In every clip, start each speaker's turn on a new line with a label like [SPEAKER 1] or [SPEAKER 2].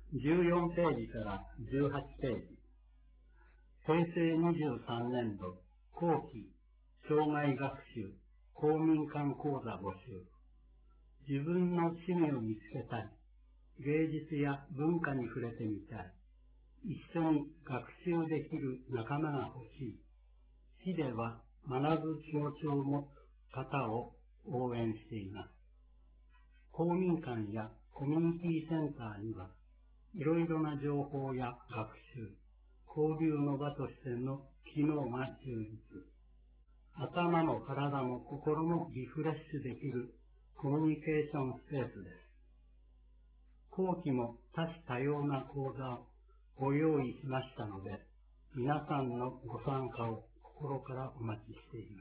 [SPEAKER 1] 14ページから18ページ。平成23年度後期障害学習公民館講座募集。自分の趣味を見つけたい。芸術や文化に触れてみたい。一緒に学習できる仲間が欲しい。市では学ぶ気持ちを持つ方を応援しています。公民館やコミュニティセンターにはいろいろな情報や学習、交流の場としての機能が充実。頭も体も心もリフレッシュできるコミュニケーションスペースです。後期も多種多様な講座をご用意しましたので、皆さんのご参加を心からお待ちしています。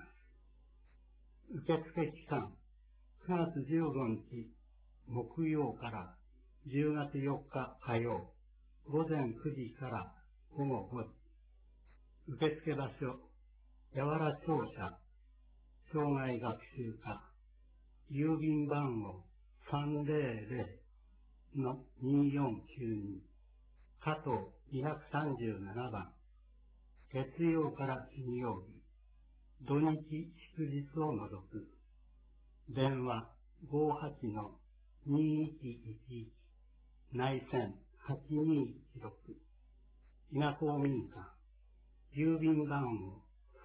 [SPEAKER 1] 受付期間、9月15日木曜から10月4日火曜、午前9時から午後5時。受付場所、八原庁舎、障害学習課、郵便番号300-2492、加藤237番、月曜から金曜日、土日祝日を除く、電話58-2111、内線8216、伊那公民館、郵便番号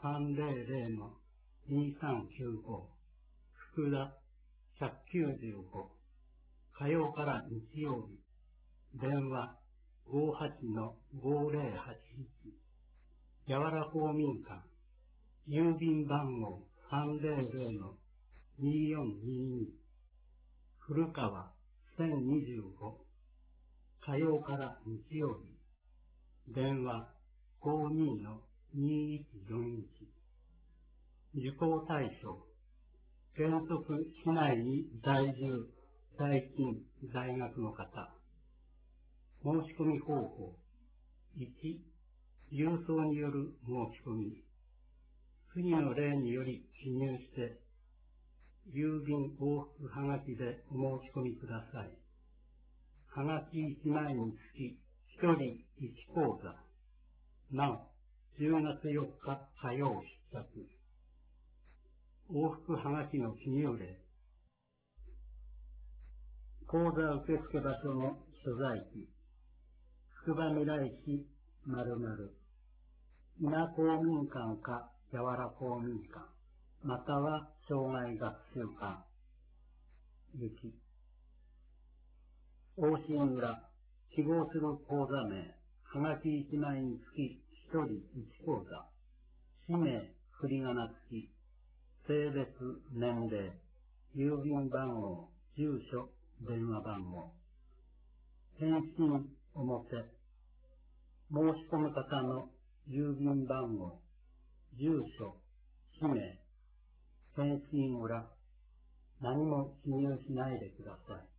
[SPEAKER 1] 300-2395、福田195、火曜から日曜日、電話58-5081、八原公民館、郵便番号300-2422、古川1025、火曜から日曜日、電話52-2141、受講対象、原則市内に在住、在勤、在学の方。申し込み方法。1、郵送による申し込み。次の例により記入して、郵便往復はがきでお申し込みください。はがき1枚につき1人1講座。なお、10月4日火曜出発。往復はがきの記入例。講座受付場所の所在地。つくばみらい市〇〇。伊那公民館か八原公民館。または障害学習館。雪。往診裏。希望する講座名。はがき1枚につき1人1講座。氏名、振り仮名付き。性別、年齢。郵便番号、住所、電話番号。返信、表。申し込む方の郵便番号、住所、氏名。返信裏。何も記入しないでください。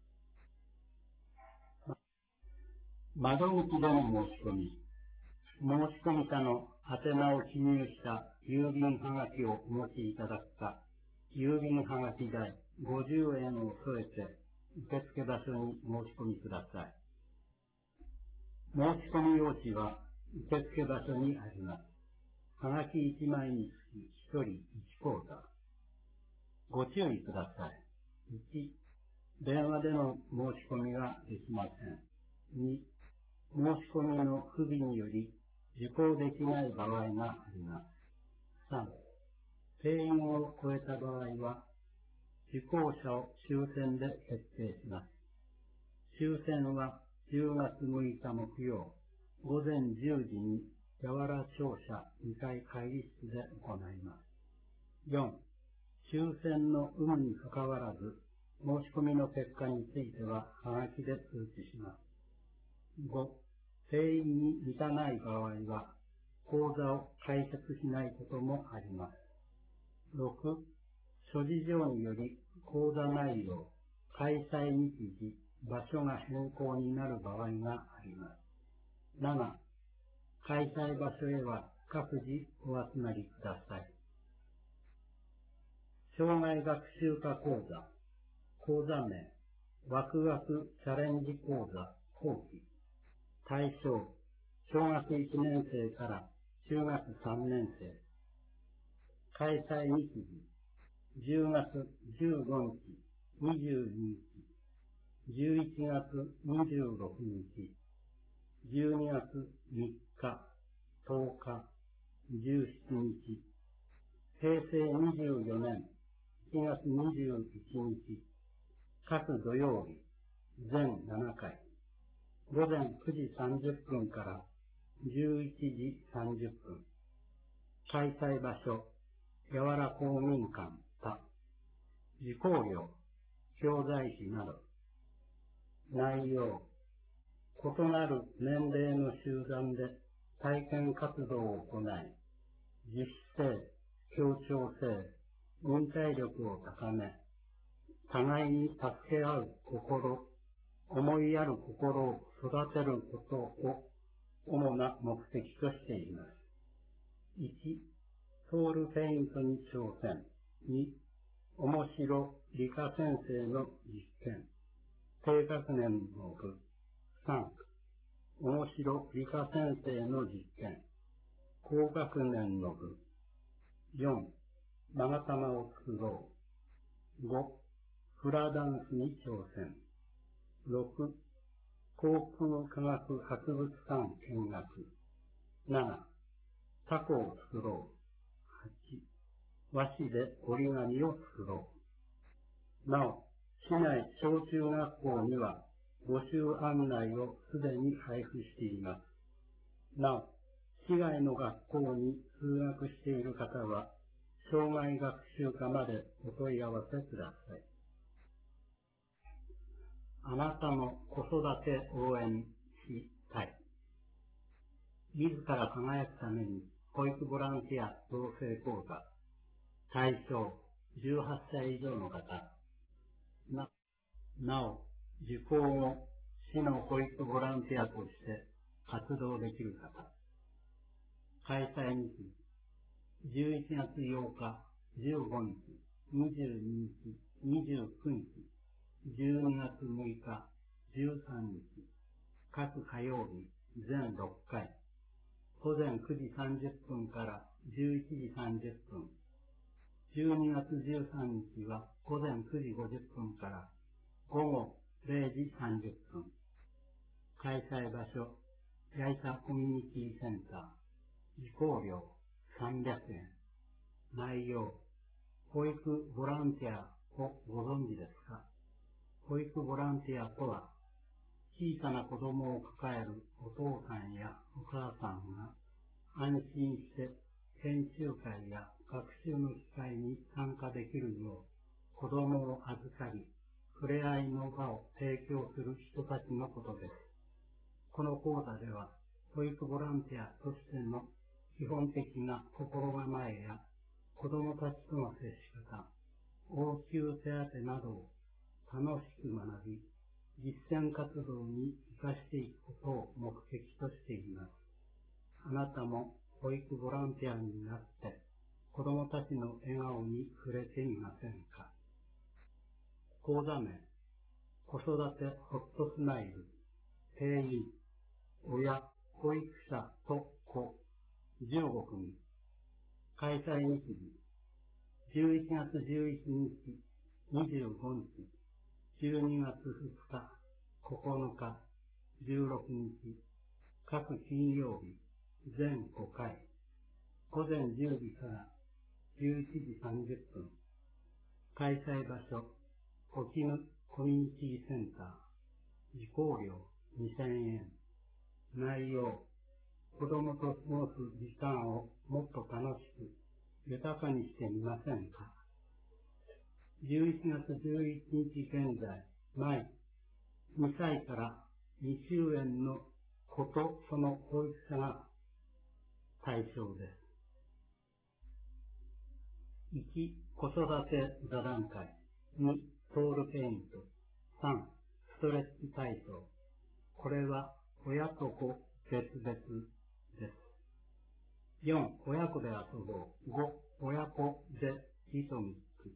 [SPEAKER 1] 窓口での申し込み。申し込み者の宛名を記入した郵便はがきをお持ちいただくか、郵便はがき代50円を添えて受付場所に申し込みください。申し込み用紙は受付場所にあります。はがき1枚につき1人1講座。ご注意ください。1、電話での申し込みはできません。2、申し込みの不備により受講できない場合があります。3、定員を超えた場合は、受講者を抽選で決定します。抽選は10月6日木曜、午前10時に八原庁舎2階会議室で行います。4、抽選の有無にかかわらず、申し込みの結果については、はがきで通知します。5、定員に満たない場合は、講座を開設しないこともあります。6、諸事情により講座内容、開催日時、場所が変更になる場合があります。7、開催場所へは各自お集まりください。障害学習科講座、講座名、ワクワクチャレンジ講座後期。対象、小学1年生から中学3年生。開催日時、10月15日、22日、11月26日、12月3日、10日、17日、平成24年1月21日、各土曜日、全7回、午前9時30分から11時30分、開催場所、やわら公民館他、受講料、教材費など、内容、異なる年齢の集団で体験活動を行い、自主性、協調性、忍耐力を高め、互いに助け合う心、思いやる心を育てることを主な目的としています。1、ソウルペイントに挑戦。2、面白理科先生の実験。低学年の部。3、面白理科先生の実験。高学年の部。4、勾玉を作ろう。5、フラダンスに挑戦。6、航空科学博物館見学。7、タコを作ろう。8、和紙で折り紙を作ろう。なお、市内小中学校には募集案内をすでに配布しています。なお、市外の学校に通学している方は、障害学習課までお問い合わせください。あなたの子育て応援したい。自ら輝くために保育ボランティア養成講座。対象18歳以上の方。なお、受講後、市の保育ボランティアとして活動できる方。開催日時、11月8日、15日、22日、29日、12月6日、13日、各火曜日、全6回、午前9時30分から11時30分、12月13日は午前9時50分から午後0時30分。開催場所、八重洲コミュニティセンター。受講料300円。内容、保育ボランティアをご存知ですか？保育ボランティアとは、小さな子供を抱えるお父さんやお母さんが安心して研修会や学習の機会に参加できるよう子供を預かり、触れ合いの場を提供する人たちのことです。この講座では、保育ボランティアとしての基本的な心構えや子供たちとの接し方、応急手当などを楽しく学び、実践活動に生かしていくことを目的としています。あなたも保育ボランティアになって子供たちの笑顔に触れてみませんか？講座名、子育てホットスマイル、定員、親、保育者と子、15組。開催日時、11月11日、25日、12月2日、9日、16日、各金曜日、全5回、午前10時から11時30分。開催場所、沖ぬコミュニティセンター。受講料2000円。内容、子供と過ごす時間をもっと楽しく、豊かにしてみませんか？11月11日現在、毎2歳から未就園の子とその保育者が対象です。1、子育て座談会。2、ソウルペイント。3、ストレッチ体操。これは親と子別々です。4、親子で遊ぼう。5、親子でリトミック。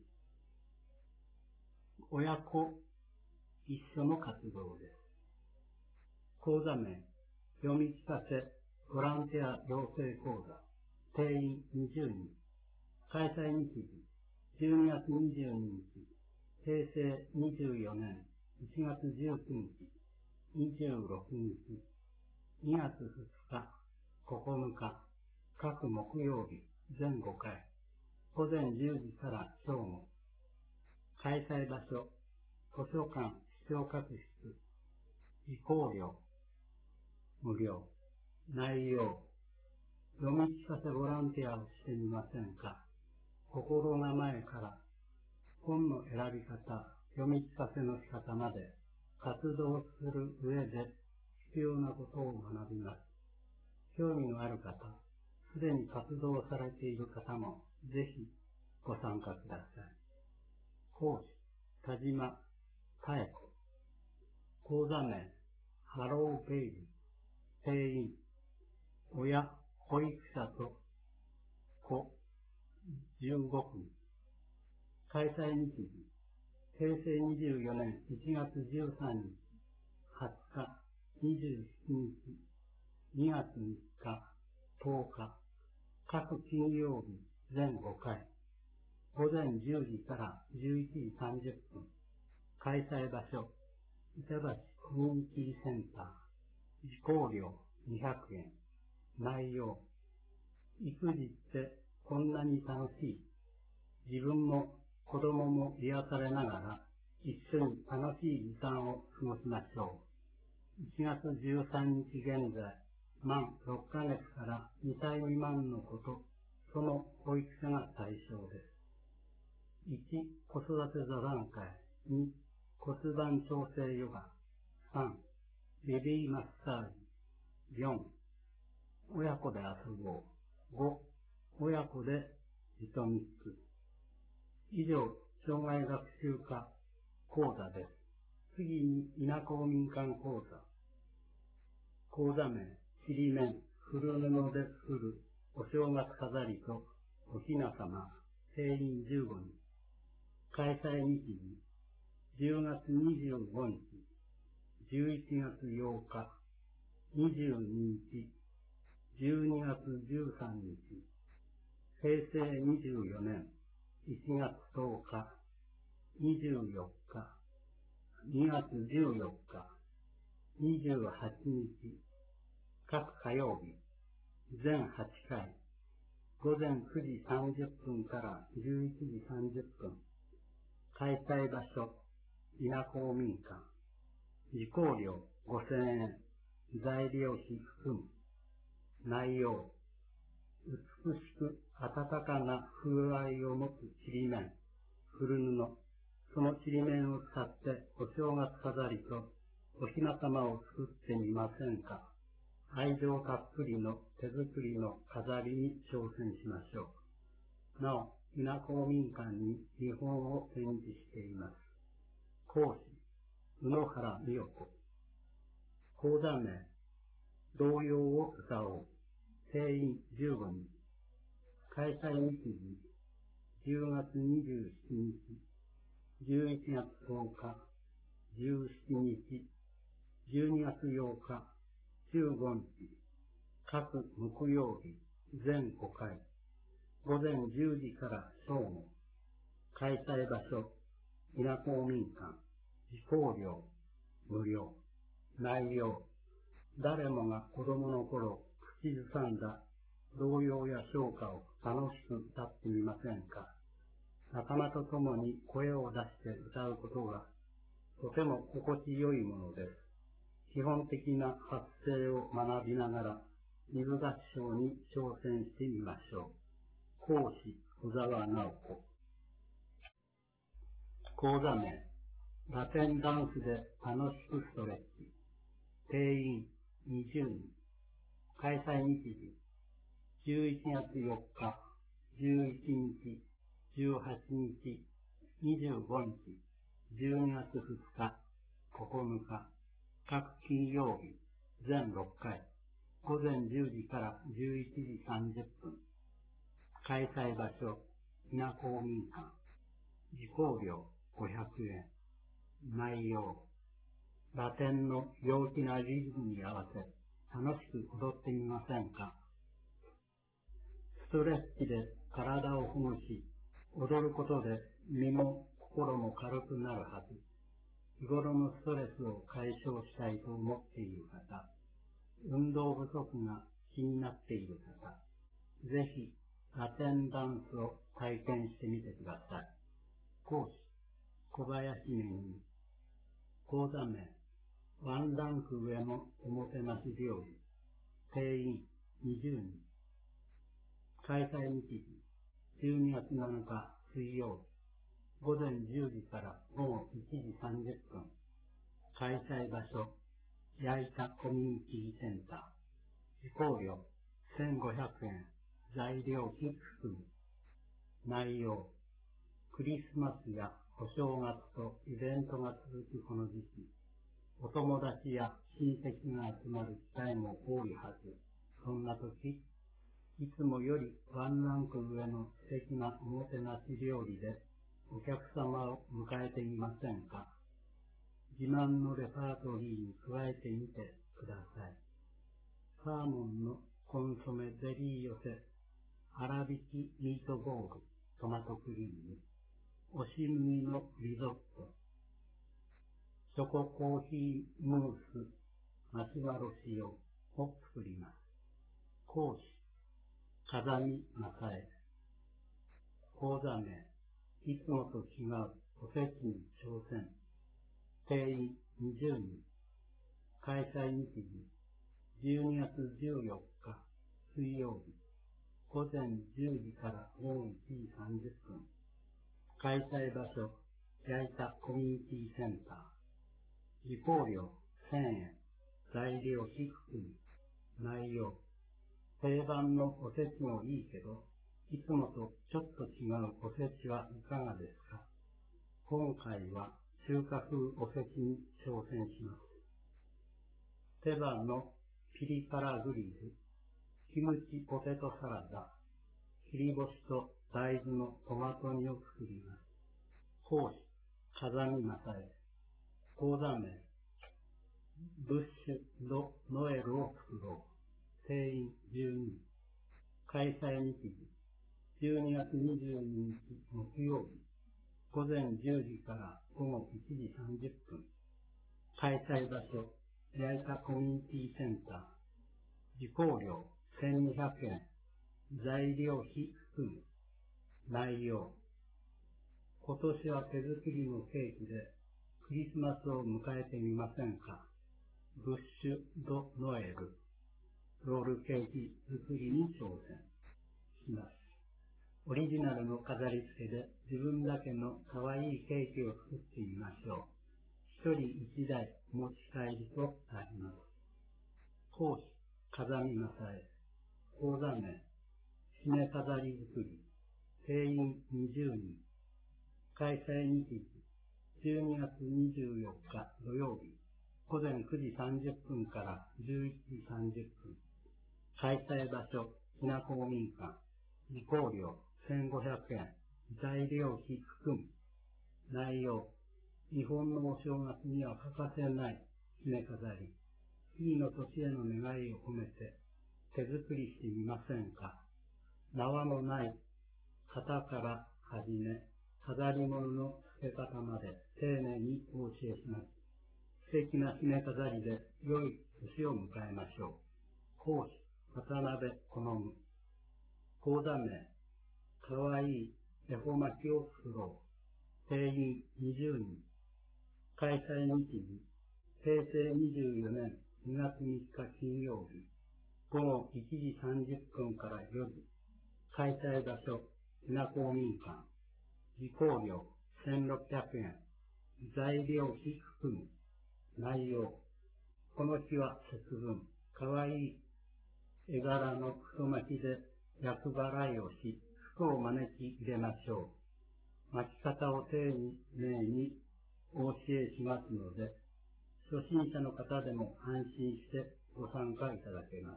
[SPEAKER 1] 親子一緒の活動です。 講座名、読み聞かせ、ボランティア養成講座、定員20人、開催日時、12月22日、平成24年1月19日、26日、2月2日、9日、各木曜日、全5回、午前10時から正午。開催場所、図書館視聴覚室。受講料、無料。内容、読み聞かせボランティアをしてみませんか。心構えから、本の選び方、読み聞かせの仕方まで、活動する上で必要なことを学びます。興味のある方、すでに活動されている方も、ぜひご参加ください。講師、田島妙子。講座名、ハローベイビー。定員、親、保育者と子、15組。開催日時、平成24年1月13日、20日、27日、2月3日、10日、各金曜日、全5回、午前10時から11時30分、開催場所、板橋コミュニティセンター、受講料200円、内容、育児ってこんなに楽しい。自分も子供も癒されながら一緒に楽しい時間を過ごしましょう。1月13日現在、満6ヶ月から2歳未満の子とその保育者が対象です。1、子育て座談会。2、骨盤調整ヨガ。3、ベビーマッサージ。4、親子で遊ぼう。5、親子でジトミック。以上、障害学習科講座です。次に、稲公民館講座。講座名、ちりめん、古布で作るお正月飾りとおひなさま、定員15人。開催日時、10月25日、11月8日、22日、12月13日、平成24年1月10日、24日、2月14日、28日、各火曜日、全8回、午前9時30分から11時30分、開催場所、稲公民館、受講料5000円、材料費含む。内容、美しく温かな風合いを持つちりめん、古布、そのちりめんを使ってお正月飾りとおひなさまを作ってみませんか。愛情たっぷりの手作りの飾りに挑戦しましょう。なお、稲公民館に見本を展示しています。講師、宇野原美代子。講座名、童謡を歌おう。定員15人。開催日時、10月27日、11月10日、17日、12月8日、15日、各木曜日、全5回、午前10時から正午。開催場所、稲公民館、受講料、無料。内容、誰もが子供の頃、口ずさんだ童謡や唱歌を楽しく歌ってみませんか。仲間と共に声を出して歌うことがとても心地よいものです。基本的な発声を学びながら二部合唱に挑戦してみましょう。講師、小沢直子。講座名、ラテンダンスで楽しくストレッチ。定員20人。開催日時、11月4日、11日、18日、25日、12月2日、9日、各金曜日、全6回、午前10時から11時30分。開催場所、稲公民館。受講料500円。内容、 ラテンの陽気なリズムに合わせ、楽しく踊ってみませんか。ストレッチで体をほぐし、踊ることで身も心も軽くなるはず。日頃のストレスを解消したいと思っている方、運動不足が気になっている方、ぜひラテンダンスを体験してみてください。講師、小林めぐみ。講座名、ワンランク上のおもてなし料理。定員20人。開催日時、12月7日水曜日、午前10時から午後1時30分。開催場所、矢板コミュニティセンター。受講料1500円。材料費含む。内容、クリスマスやお正月とイベントが続くこの時期、お友達や親戚が集まる機会も多いはず。そんな時、いつもよりワンランク上の素敵なおもてなし料理でお客様を迎えてみませんか。自慢のレパートリーに加えてみてください。サーモンのコンソメゼリー寄せ、粗挽きミートボール、トマトクリーム、押し麦のリゾット、チョココーヒームース、マシュマロ使用、ホップ振ります。講師、風見正恵。講座名、いつもと違うおせちに挑戦。定員20人。開催日時、12月14日水曜日、午前10時から午後1時30分。開催場所、矢板コミュニティセンター。受講料1000円。材料費含む。内容、定番のおせちもいいけど、いつもとちょっと違うおせちはいかがですか。今回は中華風おせちに挑戦します。手羽のピリ辛グリル、キムチポテトサラダ、切り干しと大豆のトマト煮を作ります。講師、風見正恵。講座名、ブッシュ・ド・ノエルを作ろう。定員12人。開催日時、12月22日木曜日、午前10時から午後1時30分。開催場所、矢板コミュニティセンター。受講料1200円。材料費含む。内容、今年は手作りのケーキでクリスマスを迎えてみませんか。ブッシュ・ド・ノエル、ロールケーキ作りに挑戦します。オリジナルの飾り付けで自分だけの可愛いケーキを作ってみましょう。一人一台お持ち帰りとなります。講師、風見正恵。講座名、締め飾り作り。定員20人。開催日時、12月24日土曜日、午前9時30分から11時30分。開催場所、きな公民館。受講料1500円。材料費含む。内容、日本のお正月には欠かせない締め飾り。次の年への願いを込めて手作りしてみませんか。縄のない型からはじめ、飾り物の付け方まで丁寧にお教えします。素敵な締め飾りで良い年を迎えましょう。講師、渡辺好む。講座名、かわいい恵方巻きを作ろう。定員20人。開催日時、平成24年2月3日金曜日、午後1時30分から4時。開催場所、きな公民館。受講料1600円。材料費含む。内容、この日は節分、かわいい絵柄の太巻きで厄払いをし、福を招き入れましょう。巻き方を丁寧にお教えしますので、初心者の方でも安心してご参加いただけます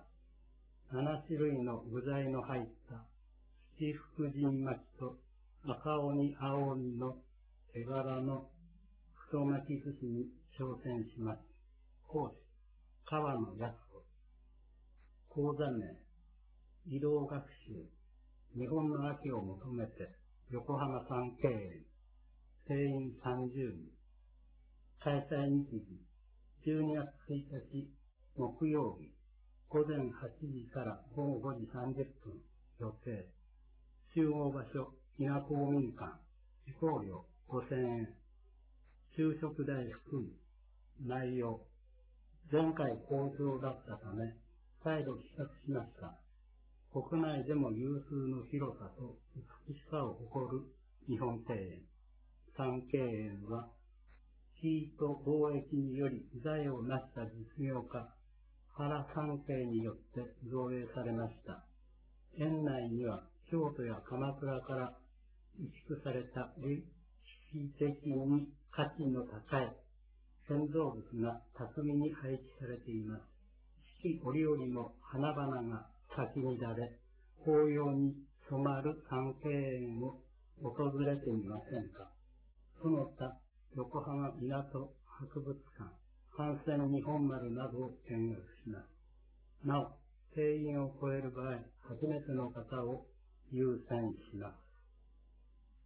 [SPEAKER 1] 。7種類の具材の入った七福神巻きと赤鬼青鬼の絵柄の太巻き寿司に挑戦します。講師、川野靖子。講座名、移動学習、日本の秋を求めて、横浜三渓園。定員30人。開催日時、12月1日、木曜日、午前8時から午後5時30分予定。集合場所、伊那公民館。受講料5000円。就職代含む。内容。前回好評だったため、再度企画しました。国内でも有数の広さと美しさを誇る日本庭園。三渓園は、地位と貿易により財を成した実業家、原三渓によって造営されました。園内には京都や鎌倉から移築された歴史的に価値の高い建造物が巧みに配置されています。四季折々の花々が咲き乱れ、紅葉に染まる三渓園を訪れてみませんか。その他、横浜港博物館、帆船日本丸などを見学します。なお、定員を超える場合、初めての方を優先します。